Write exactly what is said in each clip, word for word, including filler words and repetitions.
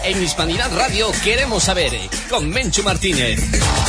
En Hispanidad Radio queremos saber, con Menchu Martínez.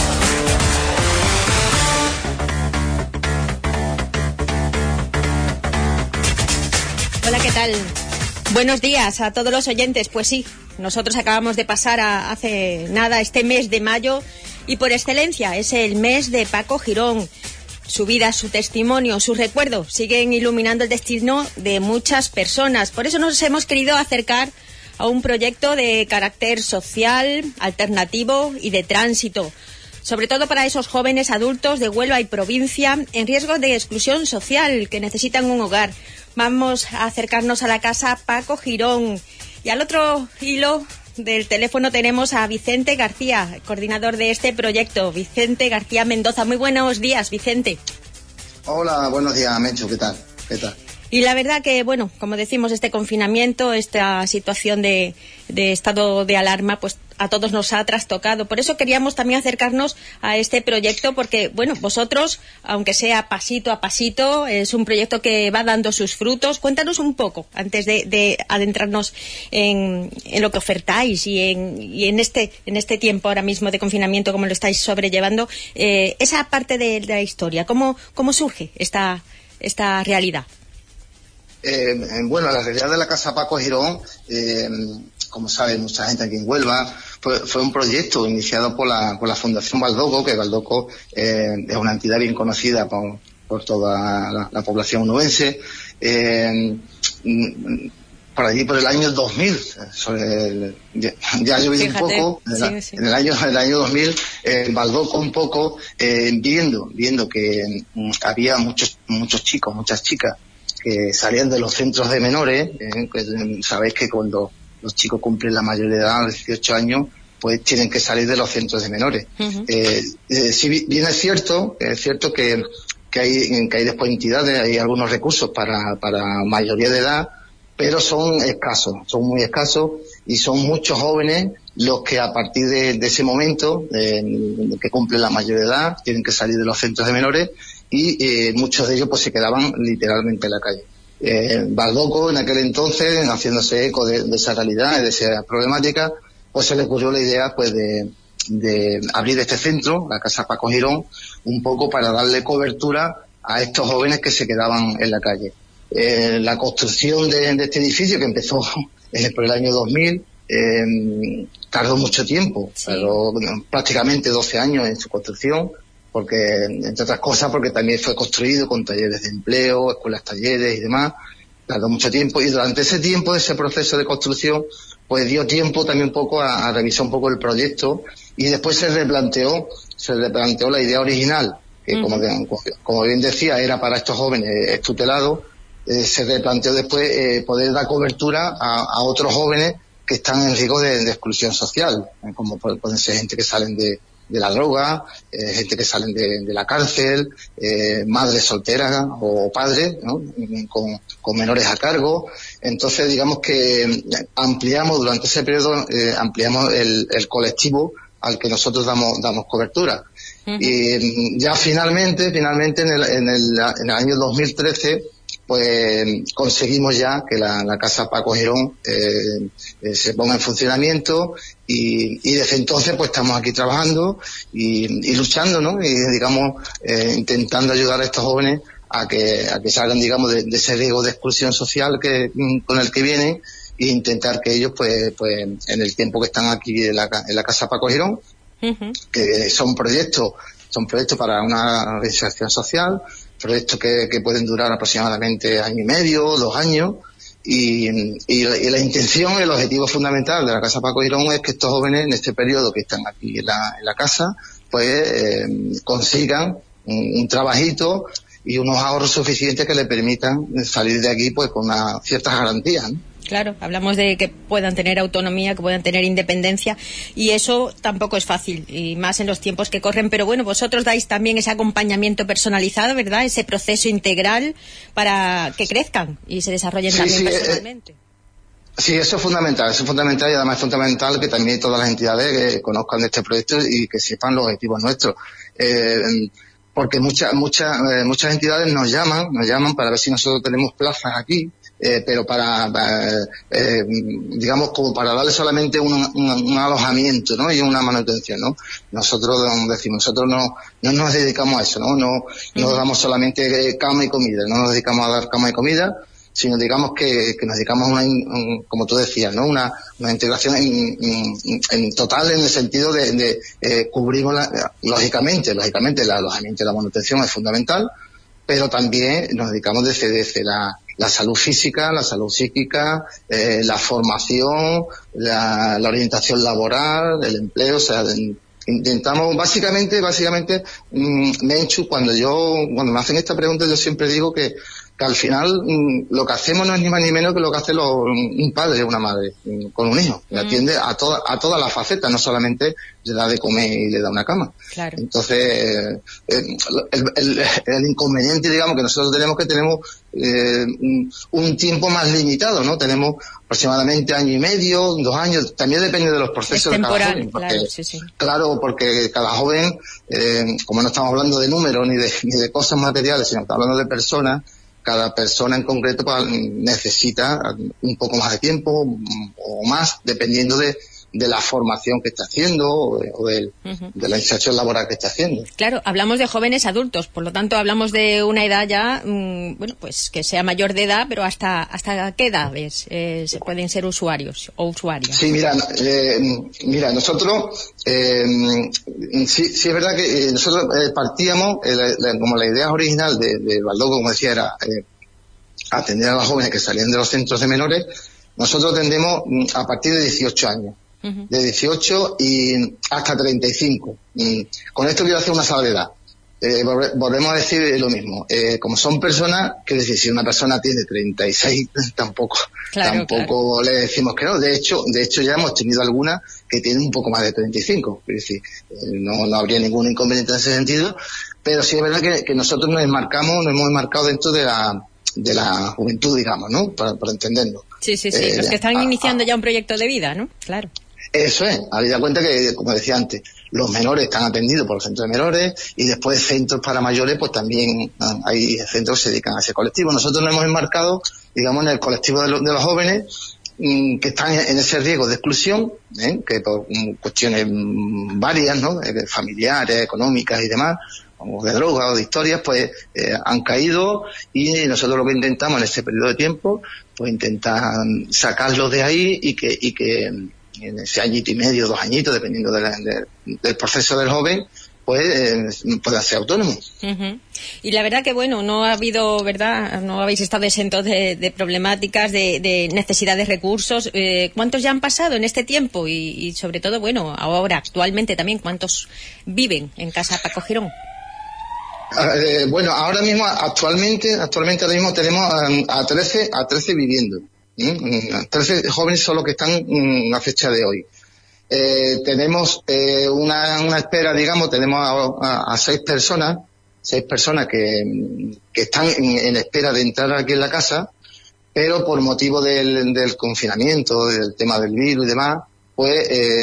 Hola, ¿qué tal? Buenos días a todos los oyentes. Pues sí, nosotros acabamos de pasar a, hace nada este mes de mayo y por excelencia es el mes de Paco Girón. Su vida, su testimonio, sus recuerdos siguen iluminando el destino de muchas personas. Por eso nos hemos querido acercar a un proyecto de carácter social, alternativo y de tránsito, sobre todo para esos jóvenes adultos de Huelva y provincia en riesgo de exclusión social que necesitan un hogar. Vamos a acercarnos a la casa Paco Girón y al otro hilo del teléfono tenemos a Vicente García, coordinador de este proyecto. Vicente García Mendoza. Muy buenos días, Vicente. Hola, buenos días, Mencho. ¿Qué tal? ¿Qué tal? Y la verdad que, bueno, como decimos, este confinamiento, esta situación de, de estado de alarma, pues a todos nos ha trastocado. Por eso queríamos también acercarnos a este proyecto, porque, bueno, vosotros, aunque sea pasito a pasito, es un proyecto que va dando sus frutos. Cuéntanos un poco, antes de, de adentrarnos en, en lo que ofertáis y en, y en este en este tiempo ahora mismo de confinamiento, cómo lo estáis sobrellevando, eh, esa parte de la historia, cómo, cómo surge esta, esta realidad. Eh, bueno, la realidad de la Casa Paco Girón, eh, como sabe mucha gente aquí en Huelva, fue, fue un proyecto iniciado por la, por la Fundación Baldoco, que Baldoco eh, es una entidad bien conocida por, por toda la, la población onubense. Eh, por allí, por el año dos mil, sobre el, ya, ya ha llovido Fíjate, un poco, en, la, sí, sí. en el año en el año dos mil, eh, Baldoco un poco, eh, viendo viendo que mm, había muchos muchos chicos, muchas chicas, que salían de los centros de menores, eh, pues, sabéis que cuando los chicos cumplen la mayoría de edad, dieciocho años, pues tienen que salir de los centros de menores. Uh-huh. Eh, eh, si bien es cierto, es cierto que, que hay, que hay después entidades, hay algunos recursos para, para mayoría de edad, pero son escasos, son muy escasos y son muchos jóvenes los que a partir de, de ese momento, eh, que cumplen la mayoría de edad, tienen que salir de los centros de menores y eh, muchos de ellos pues se quedaban literalmente en la calle. Eh, Baldoco en aquel entonces, haciéndose eco de, de esa realidad, de esa problemática, pues se le ocurrió la idea pues de, de abrir este centro, la Casa Paco Girón, un poco para darle cobertura a estos jóvenes que se quedaban en la calle. Eh, la construcción de, de este edificio, que empezó eh, por el año dos mil, eh, tardó mucho tiempo, sí. tardó bueno, prácticamente doce años en su construcción, porque, entre otras cosas, porque también fue construido con talleres de empleo, escuelas talleres y demás, tardó mucho tiempo, y durante ese tiempo, ese proceso de construcción, pues dio tiempo también un poco a, a revisar un poco el proyecto, y después se replanteó, se replanteó la idea original, que uh-huh. como, como bien decía, era para estos jóvenes tutelados, eh, se replanteó después eh, poder dar cobertura a, a otros jóvenes que están en riesgo de, de exclusión social, eh, como pueden ser gente que salen de de la droga, eh, gente que salen de, de la cárcel, eh, madres solteras o padres, ¿no? con, con menores a cargo. Entonces, digamos que ampliamos durante ese periodo, eh, ampliamos el, el colectivo al que nosotros damos damos cobertura. Uh-huh. Y ya finalmente, finalmente en el, en el, en el año dos mil trece, pues conseguimos ya que la, la Casa Paco Girón eh, eh, se ponga en funcionamiento y, y desde entonces pues estamos aquí trabajando y, y luchando, ¿no? Y digamos eh, intentando ayudar a estos jóvenes a que a que salgan, digamos, de, de ese riesgo de exclusión social que con el que vienen, e intentar que ellos pues pues en el tiempo que están aquí en la, en la Casa Paco Girón, uh-huh. que son proyectos son proyectos para una reinserción social, proyectos que, que pueden durar aproximadamente año y medio, dos años, y, y, la, y la intención, el objetivo fundamental de la Casa Paco Girón es que estos jóvenes en este periodo que están aquí en la, en la casa, pues eh, consigan un, un trabajito y unos ahorros suficientes que les permitan salir de aquí pues con unas ciertas garantías, ¿no? Claro, hablamos de que puedan tener autonomía, que puedan tener independencia, y eso tampoco es fácil, y más en los tiempos que corren. Pero bueno, vosotros dais también ese acompañamiento personalizado, ¿verdad? Ese proceso integral para que crezcan y se desarrollen sí, también sí, personalmente. Eh, sí, eso es fundamental, eso es fundamental, y además es fundamental que también todas las entidades que conozcan de este proyecto y que sepan los objetivos nuestros. Eh, porque muchas muchas eh, muchas entidades nos llaman, nos llaman para ver si nosotros tenemos plazas aquí, eh, pero para, para eh, digamos, como para darle solamente un, un, un alojamiento, ¿no? Y una manutención, ¿no? Nosotros decimos, nosotros no, no nos dedicamos a eso, ¿no? No, no damos solamente cama y comida, no nos dedicamos a dar cama y comida, sino digamos que, que nos dedicamos a una, un, como tú decías, ¿no? Una, una integración en, en, en total en el sentido de, de eh, cubrimos la, lógicamente, lógicamente el alojamiento y la manutención es fundamental, pero también nos dedicamos desde, desde la, la salud física, la salud psíquica, eh, la formación, la, la orientación laboral, el empleo, o sea, intentamos, básicamente, básicamente, mmm, Menchu, cuando yo, cuando me hacen esta pregunta, yo siempre digo que que al final mmm, lo que hacemos no es ni más ni menos que lo que hace lo, un padre o una madre mmm, con un hijo, que mm. atiende a toda, a todas las facetas, no solamente le da de comer y le da una cama. Claro. Entonces, eh, el, el, el inconveniente, digamos, que nosotros tenemos que tenemos eh, un, un tiempo más limitado, ¿no? Tenemos aproximadamente año y medio, dos años, también depende de los procesos es temporal, de cada joven. Porque, claro, sí, sí. Claro, porque cada joven, eh, como no estamos hablando de números ni de, ni de cosas materiales, sino que estamos hablando de personas, cada persona en concreto pues, necesita un poco más de tiempo o más, dependiendo de, de la formación que está haciendo o de, o de, uh-huh. de la inserción laboral que está haciendo. Claro, hablamos de jóvenes adultos, por lo tanto hablamos de una edad ya, mmm, bueno, pues que sea mayor de edad, pero hasta hasta qué edades eh, se pueden ser usuarios o usuarias. Sí, mira, eh, mira, nosotros, eh, sí, sí es verdad que eh, nosotros eh, partíamos, eh, la, la, como la idea original de, de Baldoco, como decía, era eh, atender a los jóvenes que salían de los centros de menores. Nosotros atendemos a partir de dieciocho años. Uh-huh. De dieciocho y hasta treinta y cinco. Y con esto quiero hacer una salvedad. Eh, volvemos a decir lo mismo. Eh, como son personas, que decir, si una persona tiene treinta y seis, tampoco, claro, tampoco claro. le decimos que no. De hecho, de hecho ya hemos tenido algunas que tienen un poco más de treinta y cinco. Es decir, eh, no, no habría ningún inconveniente en ese sentido. Pero sí es verdad que, que nosotros nos enmarcamos, nos hemos enmarcado dentro de la, de la juventud, digamos, ¿no? Para, para entenderlo. Sí, sí, sí. Eh, Los que están a, iniciando a, ya un proyecto de vida, ¿no? Claro. Eso es, habida cuenta que, como decía antes, los menores están atendidos por el centro de menores y después centros para mayores, pues también hay centros que se dedican a ese colectivo. Nosotros nos hemos enmarcado, digamos, en el colectivo de, lo, de los jóvenes mmm, que están en ese riesgo de exclusión, ¿eh? que por mmm, cuestiones mmm, varias, ¿no? Eh, familiares, económicas y demás, o de drogas o de historias, pues eh, han caído y nosotros lo que intentamos en ese periodo de tiempo, pues intentar sacarlos de ahí y que, y que en ese añito y medio, dos añitos, dependiendo de la, de, del proceso del joven, pues eh, pueda ser autónomo. Uh-huh. Y la verdad que, bueno, no ha habido, ¿verdad? No habéis estado exentos de, de problemáticas, de, de necesidad de recursos. Eh, ¿Cuántos ya han pasado en este tiempo? Y, y sobre todo, bueno, ahora, actualmente también, ¿cuántos viven en Casa Paco Girón? Eh, bueno, ahora mismo, actualmente, actualmente ahora mismo tenemos a, a trece, a trece viviendo. ¿Mm? trece jóvenes son los que están mm, a fecha de hoy. Eh, tenemos eh, una, una espera, digamos, tenemos a, a, a seis personas, seis personas que, que están en, en espera de entrar aquí en la casa, pero por motivo del, del confinamiento, del tema del virus y demás, pues eh,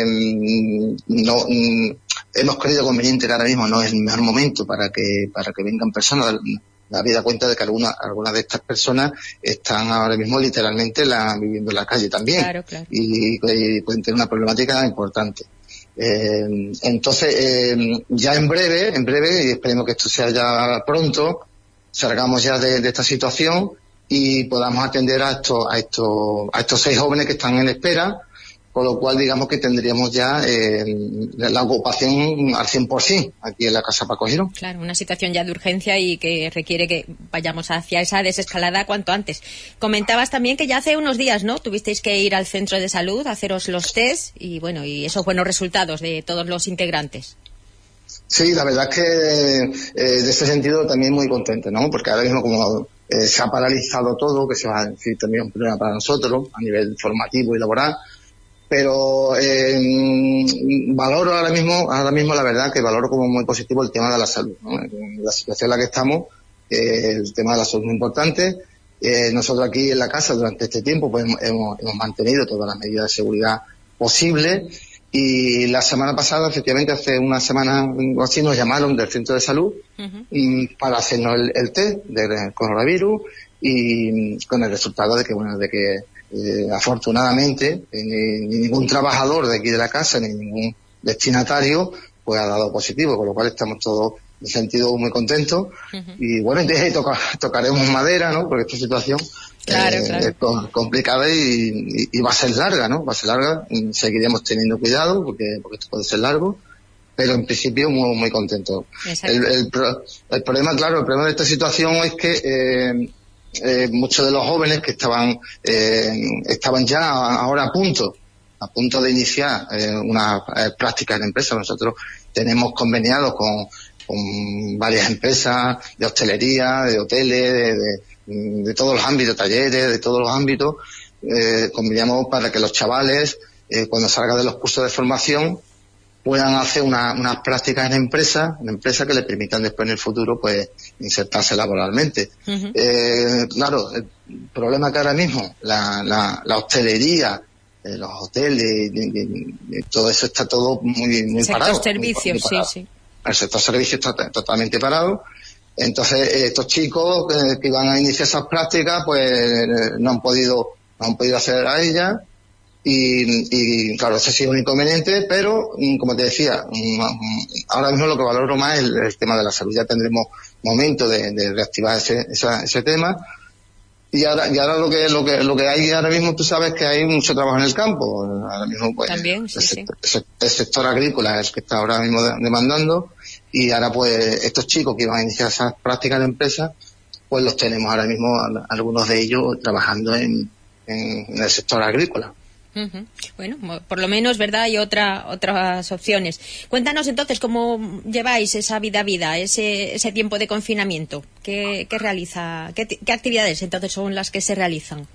no mm, hemos creído conveniente que ahora mismo no es el mejor momento para que para que vengan personas. La habida cuenta de que algunas algunas de estas personas están ahora mismo literalmente la, viviendo en la calle también. Claro, claro. Y, y pueden tener una problemática importante. Eh, entonces, eh, ya en breve, en breve, y esperemos que esto sea ya pronto, salgamos ya de, de esta situación y podamos atender a estos, a estos, a estos seis jóvenes que están en espera, con lo cual digamos que tendríamos ya eh, la ocupación al cien por ciento aquí en la Casa Paco Girón. Claro, una situación ya de urgencia y que requiere que vayamos hacia esa desescalada cuanto antes. Comentabas también que ya hace unos días, ¿no?, tuvisteis que ir al centro de salud a haceros los test y, bueno, y esos buenos resultados de todos los integrantes. Sí, la verdad es que eh, de ese sentido también muy contento, ¿no? Porque ahora mismo como eh, se ha paralizado todo, que se va a decir también un problema para nosotros a nivel formativo y laboral, pero eh, valoro ahora mismo, ahora mismo la verdad que valoro como muy positivo el tema de la salud, ¿no? En la situación en la que estamos, eh, el tema de la salud es muy importante. Eh, nosotros aquí en la casa durante este tiempo pues hemos, hemos mantenido todas las medidas de seguridad posibles y la semana pasada, efectivamente hace una semana o así, nos llamaron del centro de salud uh-huh. para hacernos el, el test del coronavirus y con el resultado de que, bueno, de que eh, afortunadamente eh, ni, ni ningún trabajador de aquí de la casa, ni ningún destinatario, pues ha dado positivo, con lo cual estamos todos en sentido muy contentos. Uh-huh. Y bueno, entonces toca, tocaremos madera, ¿no? Porque esta situación claro, eh, claro. es complicada y, y, y va a ser larga, ¿no? Va a ser larga, seguiremos teniendo cuidado porque, porque esto puede ser largo, pero en principio muy, muy contentos. El, el, el problema, claro, el problema de esta situación es que eh, eh, muchos de los jóvenes que estaban eh, estaban ya ahora a punto a punto de iniciar eh, una eh, práctica en empresa. Nosotros tenemos conveniados con, con varias empresas de hostelería, de hoteles, de, de, de todos los ámbitos, talleres, de todos los ámbitos, eh, conveniamos para que los chavales, eh, cuando salgan de los cursos de formación, puedan hacer una, unas prácticas en empresas, en empresas que les permitan después en el futuro, pues, insertarse laboralmente. Uh-huh. Eh, claro, el problema que ahora mismo, la, la, la hostelería, eh, los hoteles, y, y, y todo eso está todo muy, muy el parado. Sector servicios, sí, sí. El sector servicios está totalmente parado. Entonces, estos chicos que, que iban a iniciar esas prácticas, pues, no han podido, no han podido acceder a ellas. Y, y claro, ese sí es un inconveniente, pero como te decía, ahora mismo lo que valoro más es el, el tema de la salud. Ya tendremos momento de, de reactivar ese, esa, ese tema. Y ahora, y ahora lo que, lo que, lo que hay ahora mismo, tú sabes que hay mucho trabajo en el campo. Ahora mismo, pues, también, sí, el, sí. El, el sector agrícola es el que está ahora mismo de, demandando. Y ahora, pues, estos chicos que iban a iniciar esas prácticas de empresa, pues los tenemos ahora mismo, algunos de ellos, trabajando en, en, en el sector agrícola. Uh-huh. Bueno, por lo menos, ¿verdad? Hay otra, otras opciones. Cuéntanos entonces cómo lleváis esa vida a vida, ese, ese tiempo de confinamiento. ¿Qué, qué realiza? Qué, ¿Qué actividades entonces son las que se realizan?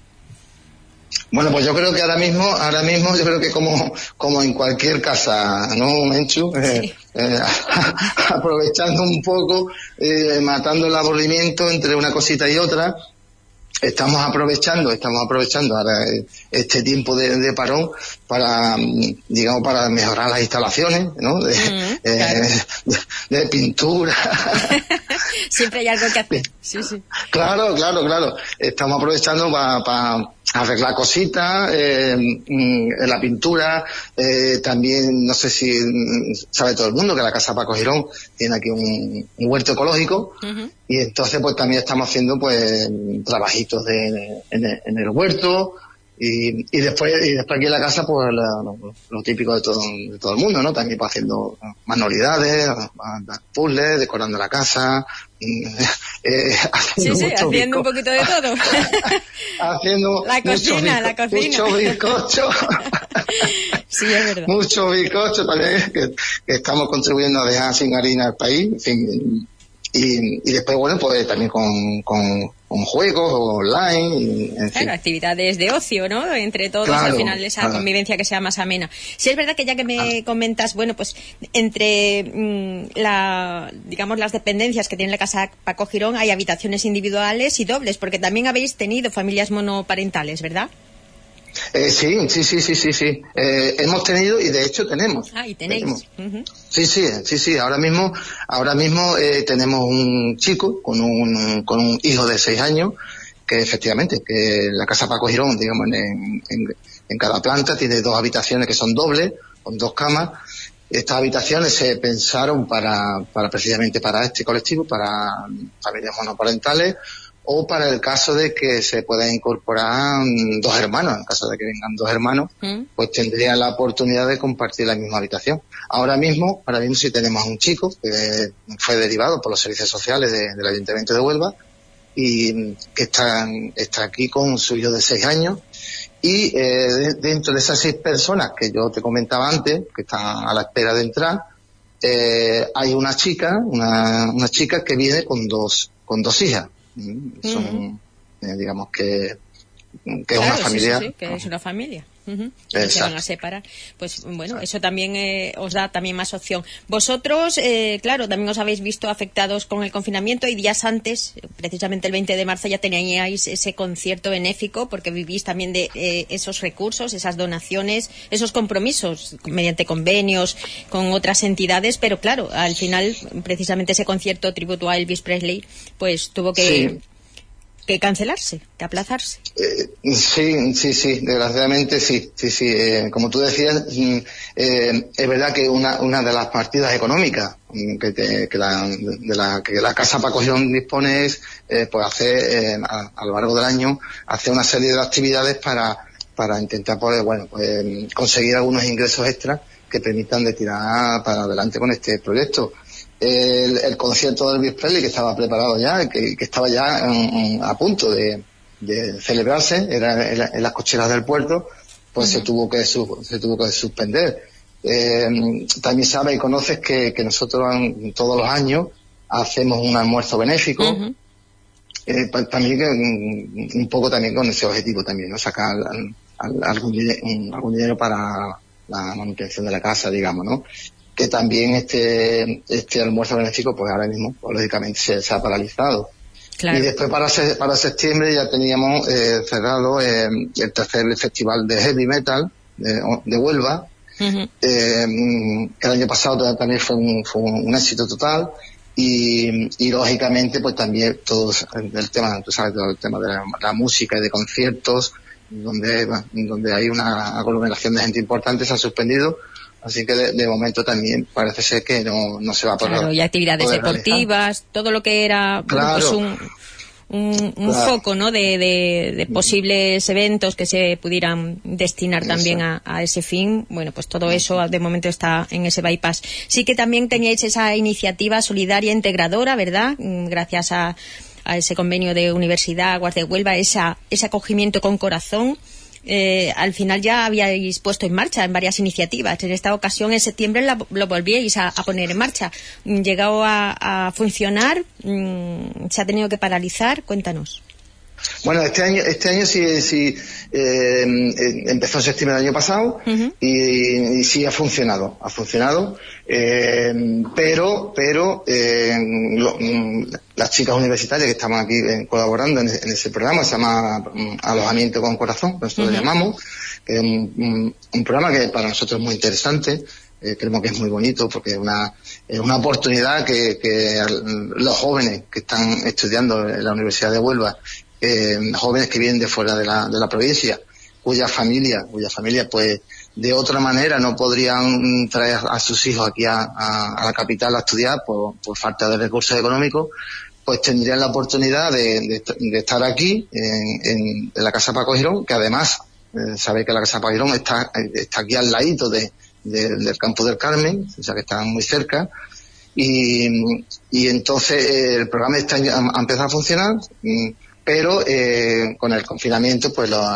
Bueno, pues yo creo que ahora mismo, ahora mismo yo creo que como, como en cualquier casa, ¿no, Menchu? Sí. Eh, eh, aprovechando un poco, eh, matando el aburrimiento entre una cosita y otra. Estamos aprovechando, estamos aprovechando ahora este tiempo de, de parón para, digamos, para mejorar las instalaciones, ¿no? De, mm, eh, claro. de, de pintura. Siempre hay algo que hacer. Sí, sí. Claro, claro, claro. Estamos aprovechando para pa arreglar cositas, eh, en la pintura, eh, también, no sé si sabe todo el mundo que la Casa Paco Girón tiene aquí un, un huerto ecológico, uh-huh. Y entonces pues también estamos haciendo pues trabajitos de, de en, el, en el huerto, y, y después y después aquí en la casa pues la, lo, lo típico de todo, de todo el mundo, ¿no? También pues haciendo manualidades, puzzles, decorando la casa, eh, haciendo sí, sí, haciendo bizco. Un poquito de todo. haciendo la cocina, la cocina. Mucho bizcocho. Sí, es verdad. Mucho bizcocho también, que, que estamos contribuyendo a dejar sin harina al país, en fin. Y, y después, bueno, pues también con, con, con juegos online. Y, en claro, fin. Actividades de ocio, ¿no? Entre todos, claro, al final, esa claro. convivencia que sea más amena. Sí, es verdad que ya que me ah. comentas, bueno, pues entre mmm, la, digamos, las dependencias que tiene la Casa Paco Girón, hay habitaciones individuales y dobles, porque también habéis tenido familias monoparentales, ¿verdad? Eh, sí, sí, sí, sí, sí, sí. Eh, hemos tenido y de hecho tenemos. Ah, y tenéis. Tenemos. Uh-huh. Sí, sí, sí, sí. Ahora mismo, ahora mismo eh, tenemos un chico con un, con un hijo de seis años que efectivamente, que la Casa Paco Girón, digamos, en, en, en cada planta tiene dos habitaciones que son dobles, con dos camas. Estas habitaciones se pensaron para, para precisamente para este colectivo, para familias monoparentales, o para el caso de que se puedan incorporar dos hermanos. En caso de que vengan dos hermanos, ¿Mm? pues tendrían la oportunidad de compartir la misma habitación. Ahora mismo, ahora mismo sí tenemos a un chico que fue derivado por los servicios sociales de, del Ayuntamiento de Huelva y que está, está aquí con su hijo de seis años. Y eh, dentro de esas seis personas que yo te comentaba antes, que están a la espera de entrar, eh, hay una chica, una, una chica que viene con dos, con dos hijas. Son, uh-huh. eh, digamos que, que claro, es una familia. Sí, sí, sí, que es una familia. Uh-huh. Se van a separar. Pues bueno, Exacto. eso también eh, os da también más opción. Vosotros, eh, claro, también os habéis visto afectados con el confinamiento y días antes, precisamente el veinte de marzo, ya teníais ese concierto benéfico porque vivís también de eh, esos recursos, esas donaciones, esos compromisos mediante convenios con otras entidades, pero claro, al final, precisamente ese concierto tributo a Elvis Presley, pues tuvo que... Sí. que cancelarse, que aplazarse. Eh, sí, sí, sí, desgraciadamente sí, sí, sí. Eh, como tú decías, eh, es verdad que una, una de las partidas económicas que, te, que, la, de la, que la Casa Paco Girón dispone es, eh, pues hacer, eh, a, a lo largo del año, hacer una serie de actividades para, para intentar poder, bueno, pues conseguir algunos ingresos extras que permitan de tirar para adelante con este proyecto. El, el concierto del Elvis Presley, que estaba preparado ya, que, que estaba ya en, a punto de, de celebrarse, era en, en las cocheras del puerto, pues uh-huh. se tuvo que su, se tuvo que suspender. Eh, también sabes y conoces que, que nosotros en, todos los años hacemos un almuerzo benéfico, uh-huh. eh, también que, un, un poco también con ese objetivo también, ¿no? Sacar al, al, algún, un, algún dinero para la manutención de la casa, digamos, ¿no? Que también este este almuerzo benéfico, pues ahora mismo, pues, lógicamente, se, se ha paralizado. Claro. Y después para se, para septiembre ya teníamos eh, cerrado eh, el tercer festival de heavy metal de, de Huelva, uh-huh. eh, que el año pasado también fue un, fue un éxito total. Y, y lógicamente, pues también todo el tema, tú sabes, todo el tema de la, la música y de conciertos, donde, donde hay una aglomeración de gente importante, se ha suspendido. Así que de, de momento también parece ser que no, no se va a poder. Claro, y actividades deportivas, realizar. Todo lo que era claro. pues un, un, un claro. foco, ¿no? De, de, de posibles eventos que se pudieran destinar eso. También a, a ese fin. Bueno, pues todo eso de momento está en ese bypass. Sí que también teníais esa iniciativa solidaria integradora, ¿verdad? Gracias a, a ese convenio de Universidad Aguas de Huelva, esa, ese acogimiento con corazón. Eh, al final ya habíais puesto en marcha en varias iniciativas. En esta ocasión, en septiembre, la, lo volvíais a, a poner en marcha. ¿Llegó a, a funcionar? ¿Se ha tenido que paralizar? Cuéntanos. Bueno, este año, este año sí, sí eh, empezó en septiembre del año pasado uh-huh. y, y sí ha funcionado, ha funcionado, eh, pero, pero eh, lo, las chicas universitarias que estamos aquí eh, colaborando en, en ese programa, se llama Alojamiento con Corazón, nosotros uh-huh. lo llamamos, que es un, un, un programa que para nosotros es muy interesante. Eh, creemos que es muy bonito porque es una, es una oportunidad que, que los jóvenes que están estudiando en la Universidad de Huelva, eh, jóvenes que vienen de fuera de la, de la provincia, cuya familia, cuya familia pues de otra manera no podrían traer a sus hijos aquí a, a, a la capital a estudiar por, por falta de recursos económicos, pues tendrían la oportunidad de, de, de estar aquí en, en, en la Casa Paco Girón, que además eh, sabéis que la Casa Paco Girón está, está aquí al ladito de De, del Campo del Carmen, o sea que están muy cerca, y, y entonces eh, el programa está, ha, ha empezado a funcionar, pero eh, con el confinamiento, pues los,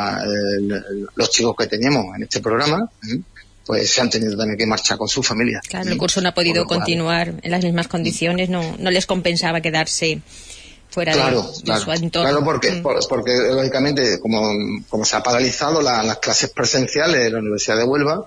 el, los chicos que teníamos en este programa, pues se han tenido también que marchar con su familia. Claro, el curso no ha podido continuar en las mismas condiciones, no, no les compensaba quedarse fuera claro, de, de claro, su entorno. Claro, porque, mm. por, porque lógicamente, como, como se ha paralizado la, las clases presenciales de la Universidad de Huelva,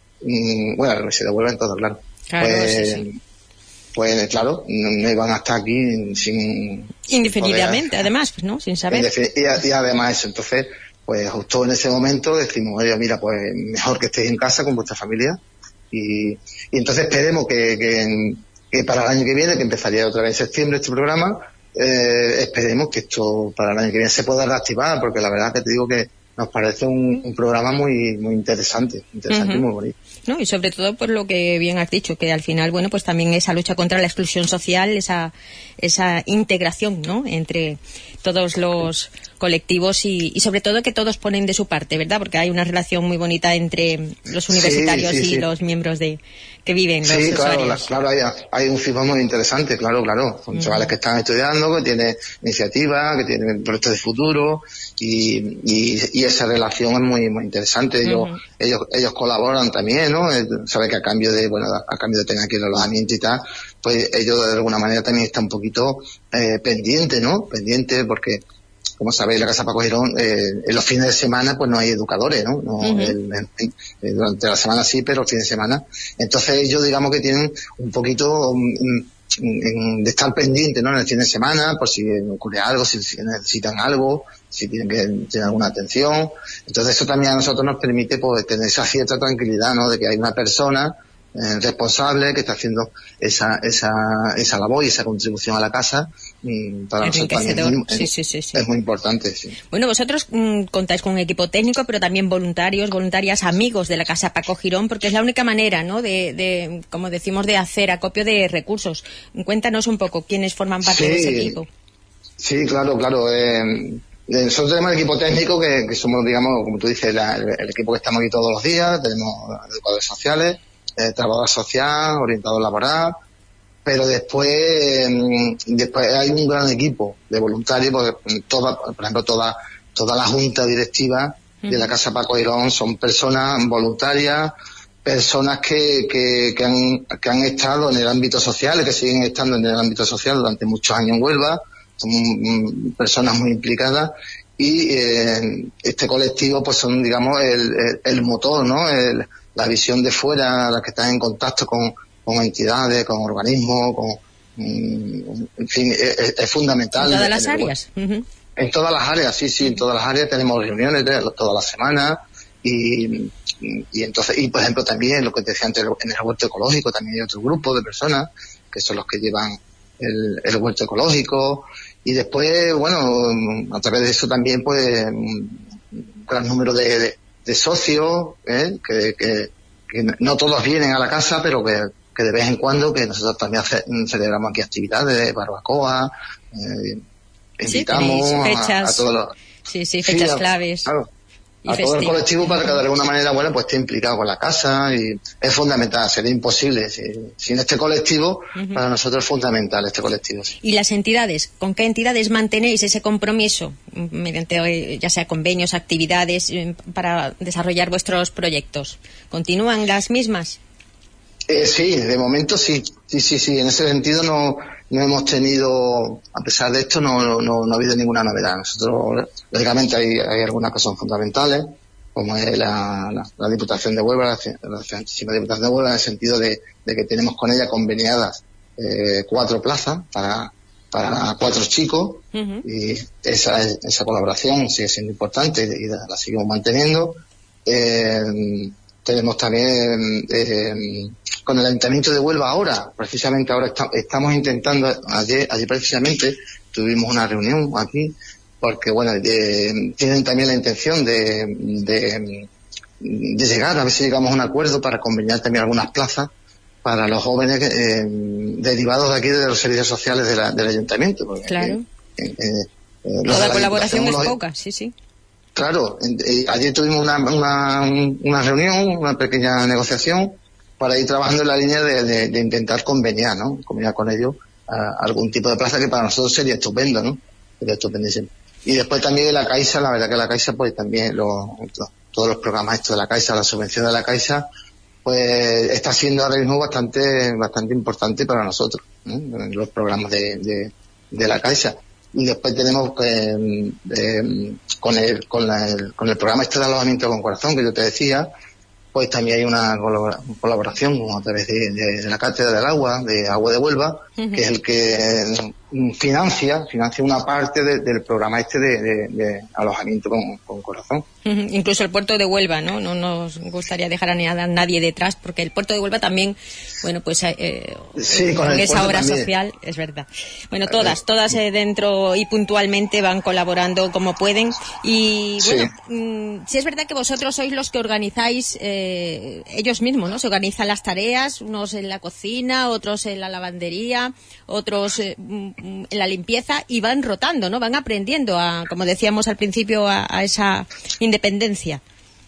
bueno, la Universidad de Huelva en todo, claro. Claro, pues, sí, sí. pues claro, no, no iban a estar aquí sin... Indefinidamente, poder, además, ¿no? Sin saber. Y, y además eso, entonces, pues justo en ese momento decimos, oye, mira, pues mejor que estéis en casa con vuestra familia y, y entonces esperemos que, que, que para el año que viene, que empezaría otra vez en septiembre este programa, eh, esperemos que esto para el año que viene se pueda reactivar, porque la verdad que te digo que nos parece un, un programa muy muy interesante, interesante uh-huh. y muy bonito. No, y sobre todo por lo que bien has dicho, que al final, bueno, pues también esa lucha contra la exclusión social, esa esa integración, ¿no?, entre todos los colectivos y, y sobre todo que todos ponen de su parte, ¿verdad? Porque hay una relación muy bonita entre los universitarios sí, sí, y sí. los miembros de que viven los sí, usuarios. Claro, la, claro, hay, hay un feedback muy interesante, claro, claro. Son uh-huh. chavales que están estudiando, que tienen iniciativa, que tienen proyectos de futuro y, y, y esa relación es muy muy interesante. Ellos uh-huh. ellos ellos colaboran también, ¿no? Sabe que a cambio de, bueno, a cambio de tener aquí el alojamiento y tal, pues ellos de alguna manera también están un poquito eh, pendientes, ¿no? Pendientes porque, como sabéis, la Casa Paco Girón, eh, en los fines de semana pues no hay educadores, ¿no? no uh-huh. el, el, el, durante la semana sí, pero los fines de semana. Entonces ellos, digamos que tienen un poquito um, de estar pendientes, ¿no? En el fin de semana, por si ocurre algo, si, si necesitan algo, si tienen que tener alguna atención. Entonces eso también a nosotros nos permite pues tener esa cierta tranquilidad, ¿no? De que hay una persona eh, responsable que está haciendo esa esa esa labor y esa contribución a la casa para nosotros también es muy, sí, sí, sí, sí. es muy importante. Sí. Bueno, vosotros mmm, contáis con un equipo técnico, pero también voluntarios, voluntarias, amigos de la Casa Paco Girón, porque es la única manera, ¿no?, de, de como decimos, de hacer acopio de recursos. Cuéntanos un poco quiénes forman parte sí, de ese equipo. Sí, claro, claro. Eh, nosotros tenemos el equipo técnico que, que somos, digamos, como tú dices, la, el, el equipo que estamos aquí todos los días. Tenemos educadores sociales, eh, trabajador social, orientador laboral. Pero después, eh, después hay un gran equipo de voluntarios, porque toda, por ejemplo, toda, toda la junta directiva uh-huh. de la Casa Paco Girón son personas voluntarias, personas que, que, que, han, que han estado en el ámbito social, que siguen estando en el ámbito social durante muchos años en Huelva, son um, personas muy implicadas, y eh, este colectivo pues son, digamos, el, el, el motor, ¿no?, el, la visión de fuera, las que están en contacto con con entidades, con organismos, con, en fin, es, es fundamental. En todas las en el, áreas. Uh-huh. En todas las áreas, sí, sí, uh-huh. en todas las áreas tenemos reuniones de, todas las semanas y, y entonces, y por ejemplo también lo que te decía antes, en el huerto ecológico también hay otro grupo de personas que son los que llevan el, el huerto ecológico, y después, bueno, a través de eso también pues un gran número de, de, de socios, ¿eh? que, que, que no todos vienen a la casa, pero que que de vez en cuando, que nosotros también hace, celebramos aquí actividades, barbacoa, eh, invitamos sí, fechas, a, a todos los... Sí, sí, fechas sí, claves. Claro, y a festivos. Todo el colectivo para que de alguna manera, bueno, pues esté implicado con la casa, y es fundamental, sería imposible. Si, sin este colectivo, uh-huh. para nosotros es fundamental este colectivo. Sí. ¿Y las entidades? ¿Con qué entidades mantenéis ese compromiso? Mediante, ya sea convenios, actividades, para desarrollar vuestros proyectos. ¿Continúan las mismas? Eh, sí, de momento sí, sí, sí, sí. En ese sentido no, no hemos tenido, a pesar de esto, no, no, no ha habido ninguna novedad. Nosotros, lógicamente, hay, hay algunas que son fundamentales, como es la, la, la Diputación de Huelva, la, la Santísima Diputación de Huelva, en el sentido de, de que tenemos con ella conveniadas eh, cuatro plazas para, para cuatro chicos, uh-huh. y esa, esa colaboración sigue siendo importante y la, la seguimos manteniendo. Eh, tenemos también eh, con el Ayuntamiento de Huelva ahora, precisamente ahora está, estamos intentando, ayer, ayer precisamente tuvimos una reunión aquí, porque bueno, eh, tienen también la intención de, de, de llegar, a ver si llegamos a un acuerdo para conveniar también algunas plazas para los jóvenes eh, derivados de aquí de los servicios sociales de la, del Ayuntamiento. Porque, claro. Eh, eh, eh, Toda colaboración es poca, sí, sí. Claro, eh, ayer tuvimos una, una, una reunión, una pequeña negociación para ir trabajando en la línea de, de, de intentar conveniar, ¿no? Conveniar con ellos a algún tipo de plaza que para nosotros sería estupendo, ¿no? Sería estupendísimo. Y después también de la Caixa, la verdad que la Caixa, pues también los, los, todos los programas estos de la Caixa, la subvención de la Caixa, pues está siendo ahora mismo bastante, bastante importante para nosotros, ¿no? Los programas de, de, de la Caixa. Y después tenemos eh, eh, con el con, la, el con el programa este de alojamiento con corazón que yo te decía, pues también hay una colaboración a través de, de, de la Cátedra del Agua, de Agua de Huelva, uh-huh. que es el que financia financia una parte de, del programa este de, de, de alojamiento con, con corazón. Uh-huh. Incluso el puerto de Huelva, ¿no? No nos gustaría dejar a nadie detrás, porque el puerto de Huelva también, bueno, pues eh, sí, con, con esa obra también. social, es verdad. Bueno, todas, todas eh, dentro y puntualmente van colaborando como pueden. Y bueno, sí. mmm, sí es verdad que vosotros sois los que organizáis eh, ellos mismos, ¿no? Se organizan las tareas, unos en la cocina, otros en la lavandería, otros eh, en la limpieza, y van rotando, ¿no? Van aprendiendo a, como decíamos al principio, a, a esa independencia.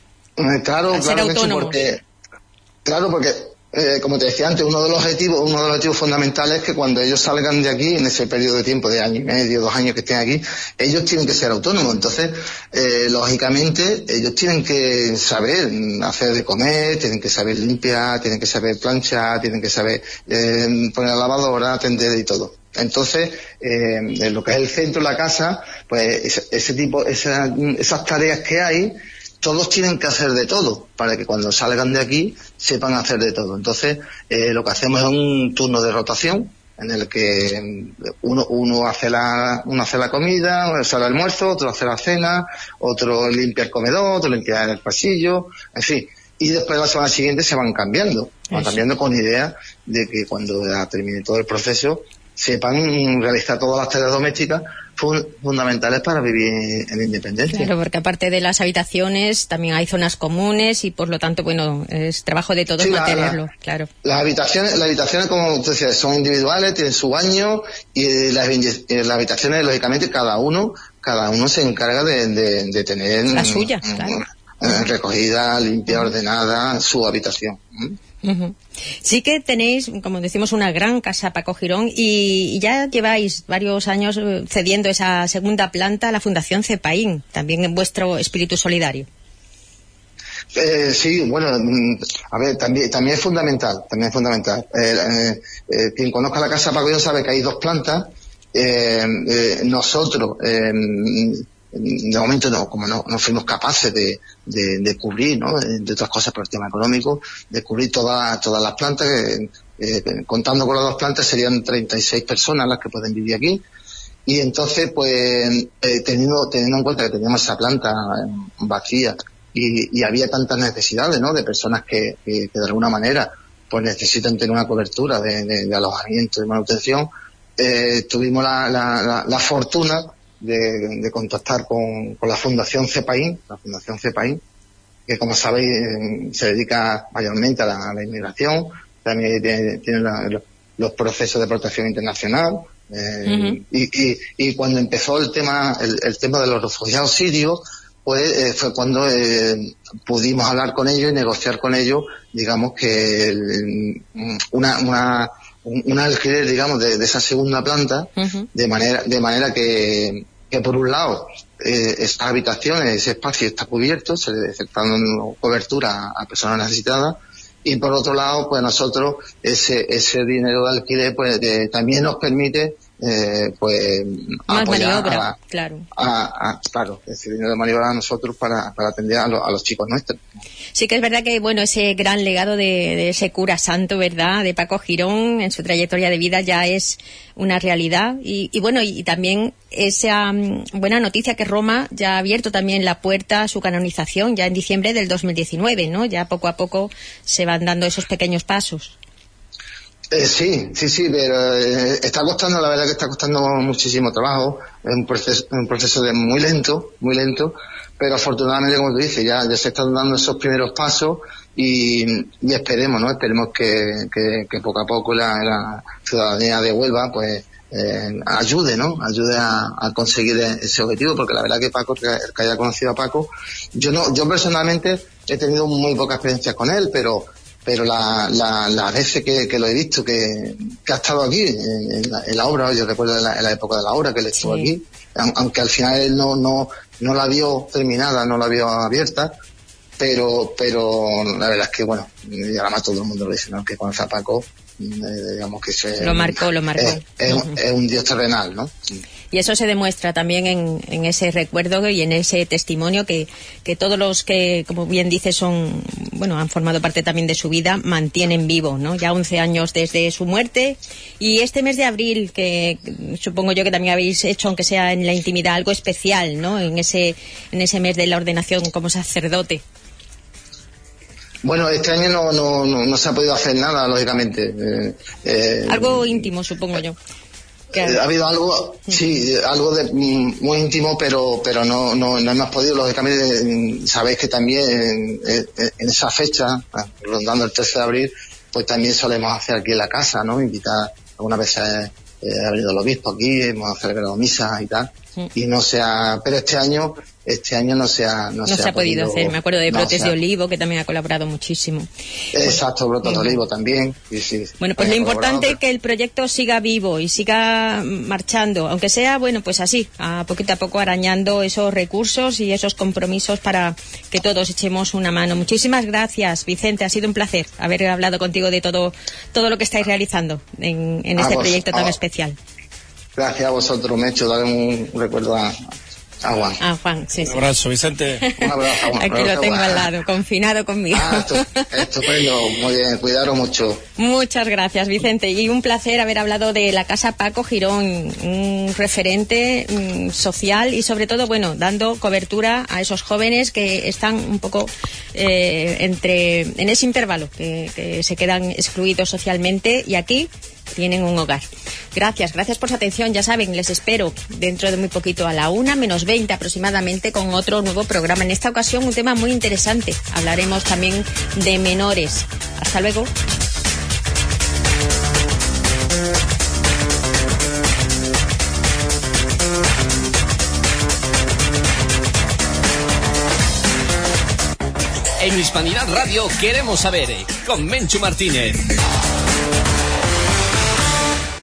Eh, claro, a ser claro, autónomos. Porque, claro, porque eh, como te decía antes, uno de los objetivos, uno de los objetivos fundamentales es que cuando ellos salgan de aquí, en ese periodo de tiempo de año y medio, dos años que estén aquí, ellos tienen que ser autónomos. Entonces, eh, lógicamente, ellos tienen que saber hacer de comer, tienen que saber limpiar, tienen que saber planchar, tienen que saber eh, poner la lavadora, atender y todo. Entonces, eh, en lo que es el centro, la casa, pues ese, ese tipo, esa, esas tareas que hay, todos tienen que hacer de todo, para que cuando salgan de aquí sepan hacer de todo. Entonces, eh, lo que hacemos es un turno de rotación, en el que uno, uno hace la, uno hace la comida, uno hace el almuerzo, otro hace la cena, otro limpia el comedor, otro limpia el pasillo, en fin. Y después la semana siguiente se van cambiando, van cambiando con idea de que cuando ya termine todo el proceso, sepan realizar todas las tareas domésticas fundamentales para vivir en independencia. Claro, porque aparte de las habitaciones también hay zonas comunes y por lo tanto, bueno, es trabajo de todos sí, mantenerlo, la, claro. Las habitaciones, las habitaciones, como usted decía, son individuales, tienen su baño y las, las habitaciones, lógicamente, cada uno, cada uno se encarga de, de, de tener la suya, claro. recogida, limpia, ordenada, su habitación. Uh-huh. Sí que tenéis, como decimos, una gran casa Paco Girón y, y ya lleváis varios años cediendo esa segunda planta a la Fundación Cepaín, también en vuestro espíritu solidario. Eh, sí, bueno, a ver, también también es fundamental, también es fundamental. Eh, eh, eh, quien conozca la casa Paco Girón sabe que hay dos plantas. Eh, eh, nosotros eh, de momento no, como no, no fuimos capaces de, de, de cubrir, ¿no? De otras cosas por el tema económico, de cubrir todas todas las plantas, eh, eh, contando con las dos plantas serían treinta y seis personas las que pueden vivir aquí. Y entonces, pues, eh, teniendo, teniendo en cuenta que teníamos esa planta vacía y, y había tantas necesidades, ¿no? De personas que, que, que de alguna manera, pues necesitan tener una cobertura de, de, de alojamiento, de manutención, eh, tuvimos la, la, la, la fortuna De, de contactar con, con la Fundación Cepaín, la Fundación Cepaín, que como sabéis eh, se dedica mayormente a la, a la inmigración, también tiene, tiene la, los, los procesos de protección internacional, eh, uh-huh. y, y, y cuando empezó el tema, el, el tema de los refugiados sirios, pues eh, fue cuando eh, pudimos hablar con ellos y negociar con ellos, digamos que el, una, una un alquiler, digamos, de, de esa segunda planta, uh-huh. de manera de manera que, que por un lado, eh, esas habitaciones, ese espacio está cubierto, se le está dando cobertura a personas necesitadas, y por otro lado, pues nosotros, ese ese dinero de alquiler, pues eh, también nos permite, eh, pues, más apoyar maniobra, a, claro. A, a, claro, ese dinero de maniobra a nosotros para, para atender a, lo, a los chicos nuestros. Sí que es verdad que, bueno, ese gran legado de, de ese cura santo, ¿verdad?, de Paco Girón, en su trayectoria de vida ya es una realidad. Y, y bueno, y, y también esa um, buena noticia que Roma ya ha abierto también la puerta a su canonización ya en diciembre del dos mil diecinueve, ¿no? Ya poco a poco se van dando esos pequeños pasos. Eh, sí, sí, sí, pero eh, está costando, la verdad que está costando muchísimo trabajo, es un proceso, un proceso de muy lento, muy lento, pero afortunadamente, como tú dices, ya, ya se están dando esos primeros pasos y, y esperemos, ¿no? Esperemos que, que, que poco a poco la, la ciudadanía de Huelva, pues, eh, ayude, ¿no? Ayude a, a conseguir ese objetivo, porque la verdad que Paco, que, que haya conocido a Paco, yo no, yo personalmente he tenido muy pocas experiencias con él, pero pero la, la, las veces que, que lo he visto que, que ha estado aquí en, en, la, en la obra, yo recuerdo en la, en la época de la obra que él estuvo sí. aquí, aunque al final él no, no, no la vio terminada, no la vio abierta, pero, pero la verdad es que bueno, y además todo el mundo lo dice, ¿no? Que conoce a Paco, eh, digamos que se, lo marcó, lo marcó. Es, es, uh-huh. es un dios terrenal, ¿no? Y eso se demuestra también en, en ese recuerdo y en ese testimonio que, que todos los que, como bien dice, son, bueno, han formado parte también de su vida, mantienen vivo, ¿no? Ya once años desde su muerte. Y este mes de abril, que supongo yo que también habéis hecho, aunque sea en la intimidad, algo especial, ¿no? En ese, en ese mes de la ordenación como sacerdote. Bueno, este año no, no, no, no se ha podido hacer nada, lógicamente. Eh, eh, algo íntimo, supongo yo. Eh, ha habido algo, sí, algo de muy íntimo, pero pero no no, no hemos podido, lógicamente. Sabéis que también en, en esa fecha, rondando el trece de abril, pues también solemos hacer aquí en la casa, ¿no? Invitar, algunas veces eh, ha venido el obispo aquí, hemos celebrado misas y tal, sí. y no se ha, pero este año este año no se ha no, no se, se ha, ha podido, podido hacer. Me acuerdo de Brotes no, de Olivo, que también ha colaborado muchísimo. Exacto, Brotes de Olivo también. Sí, sí, bueno, pues lo importante es que el proyecto siga vivo y siga marchando, aunque sea, bueno, pues así, a poquito a poco arañando esos recursos y esos compromisos para que todos echemos una mano. Muchísimas gracias, Vicente, ha sido un placer haber hablado contigo de todo todo lo que estáis realizando en, en este vos, proyecto tan especial. Gracias a vosotros, me he hecho dar un recuerdo a A Juan. A Juan, sí, sí. Un abrazo, Vicente. Un abrazo, Juan. Aquí lo tengo al lado, confinado conmigo. Ah, estupendo, muy bien, cuidaros mucho. Muchas gracias, Vicente. Y un placer haber hablado de la Casa Paco Girón, un referente mm, social y sobre todo, bueno, dando cobertura a esos jóvenes que están un poco eh, entre en ese intervalo, que, que se quedan excluidos socialmente y aquí tienen un hogar. Gracias, gracias por su atención. Ya saben, les espero dentro de muy poquito a la una menos veinte aproximadamente con otro nuevo programa. En esta ocasión un tema muy interesante. Hablaremos también de menores. Hasta luego. En Hispanidad Radio queremos saber, con Menchu Martínez.